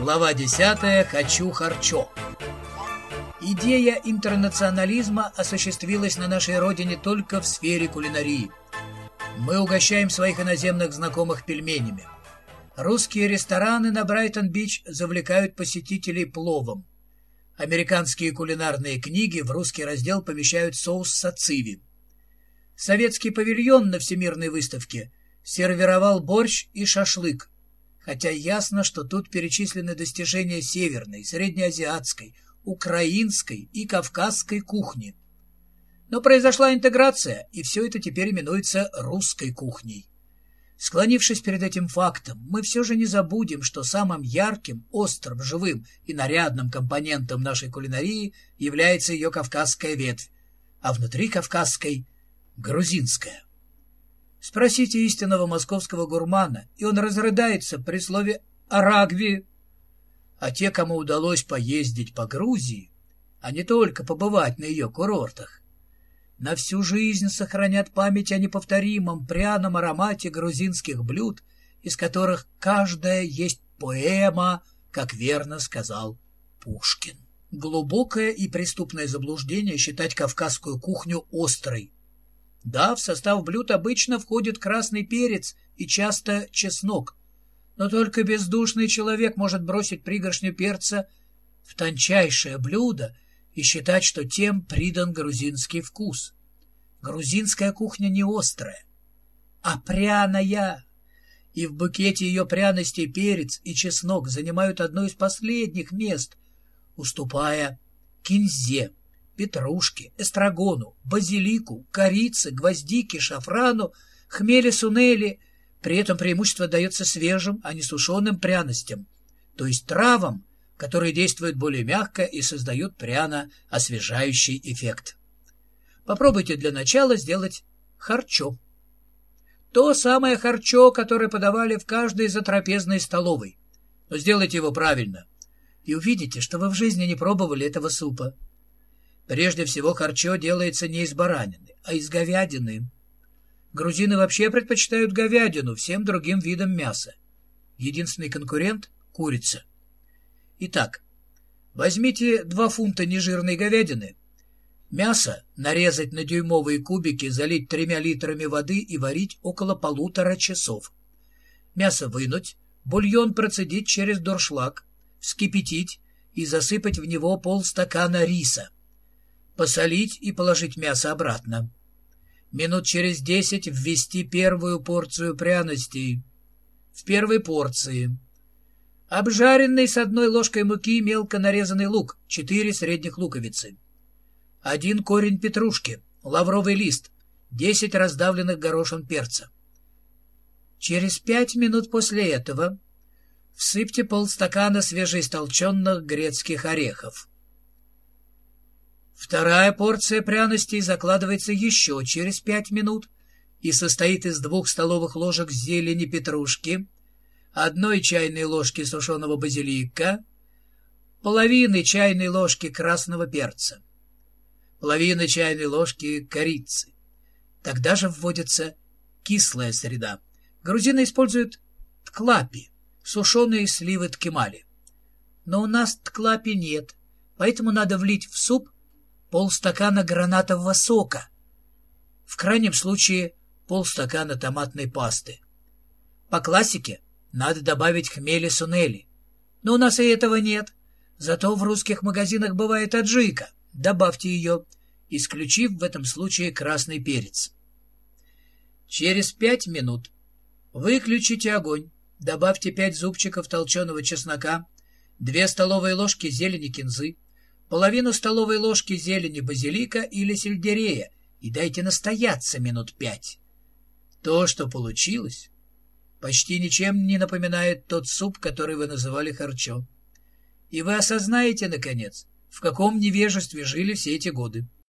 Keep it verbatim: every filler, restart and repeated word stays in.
Глава десятая. Хочу харчо. Идея интернационализма осуществилась на нашей родине только в сфере кулинарии. Мы угощаем своих иноземных знакомых пельменями. Русские рестораны на Брайтон-Бич завлекают посетителей пловом. Американские кулинарные книги в русский раздел помещают соус сациви. Советский павильон на Всемирной выставке сервировал борщ и шашлык, хотя ясно, что тут перечислены достижения северной, среднеазиатской, украинской и кавказской кухни. Но произошла интеграция, и все это теперь именуется русской кухней. Склонившись перед этим фактом, мы все же не забудем, что самым ярким, острым, живым и нарядным компонентом нашей кулинарии является ее кавказская ветвь, а внутри кавказской — грузинская. Спросите истинного московского гурмана, и он разрыдается при слове «арагви». А те, кому удалось поездить по Грузии, а не только побывать на ее курортах, на всю жизнь сохранят память о неповторимом пряном аромате грузинских блюд, из которых каждая есть поэма, как верно сказал Пушкин. Глубокое и преступное заблуждение считать кавказскую кухню острой. Да, в состав блюд обычно входит красный перец и часто чеснок, но только бездушный человек может бросить пригоршню перца в тончайшее блюдо и считать, что тем придан грузинский вкус. Грузинская кухня не острая, а пряная, и в букете ее пряностей перец и чеснок занимают одно из последних мест, уступая кинзе, петрушке, эстрагону, базилику, корице, гвоздике, шафрану, хмеле-сунели. При этом преимущество дается свежим, а не сушеным пряностям, то есть травам, которые действуют более мягко и создают пряно-освежающий эффект. Попробуйте для начала сделать харчо. То самое харчо, которое подавали в каждой затрапезной столовой. Но сделайте его правильно, и увидите, что вы в жизни не пробовали этого супа. Прежде всего, харчо делается не из баранины, а из говядины. Грузины вообще предпочитают говядину всем другим видам мяса. Единственный конкурент — курица. Итак, возьмите два фунта нежирной говядины. Мясо нарезать на дюймовые кубики, залить тремя литрами воды и варить около полутора часов. Мясо вынуть, бульон процедить через дуршлаг, вскипятить и засыпать в него полстакана риса. Посолить и положить мясо обратно. Минут через десять ввести первую порцию пряностей. В первой порции обжаренный с одной ложкой муки мелко нарезанный лук, четыре средних луковицы, один корень петрушки, лавровый лист, десять раздавленных горошин перца. Через пять минут после этого всыпьте полстакана свежеистолченных грецких орехов. Вторая порция пряностей закладывается еще через пять минут и состоит из двух столовых ложек зелени петрушки, одной чайной ложки сушеного базилика, половины чайной ложки красного перца, половины чайной ложки корицы. Тогда же вводится кислая среда. Грузины используют тклапи, сушеные сливы ткемали. Но у нас тклапи нет, поэтому надо влить в суп полстакана гранатового сока, в крайнем случае полстакана томатной пасты. По классике надо добавить хмели-сунели, но у нас и этого нет, зато в русских магазинах бывает аджика, добавьте ее, исключив в этом случае красный перец. Через пять минут выключите огонь, добавьте пять зубчиков толченого чеснока, две столовые ложки зелени кинзы, половину столовой ложки зелени базилика или сельдерея и дайте настояться минут пять. То, что получилось, почти ничем не напоминает тот суп, который вы называли харчо. И вы осознаете, наконец, в каком невежестве жили все эти годы.